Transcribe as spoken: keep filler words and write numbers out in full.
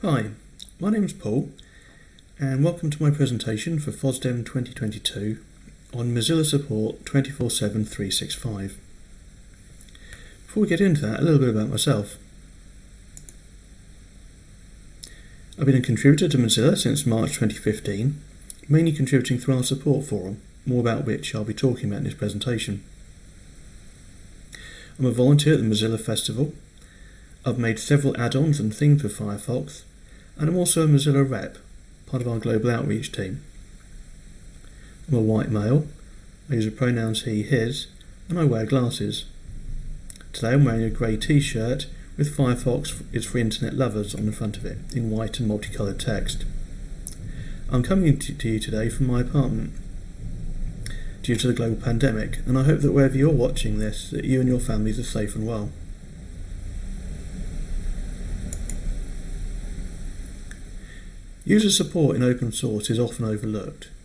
Hi, my name's Paul and welcome to my presentation for FOSDEM twenty twenty-two on Mozilla Support twenty-four seven three sixty-five. Before we get into that, a little bit about myself. I've been a contributor to Mozilla since March twenty fifteen, mainly contributing through our support forum, more about which I'll be talking about in this presentation. I'm a volunteer at the Mozilla Festival. I've made several add-ons and themes for Firefox, and I'm also a Mozilla rep, part of our global outreach team. I'm a white male, I use the pronouns he, his, and I wear glasses. Today I'm wearing a grey t-shirt with Firefox is for Internet Lovers on the front of it, in white and multicoloured text. I'm coming to you today from my apartment, due to the global pandemic, and I hope that wherever you're watching this, that you and your families are safe and well. User support in open source is often overlooked,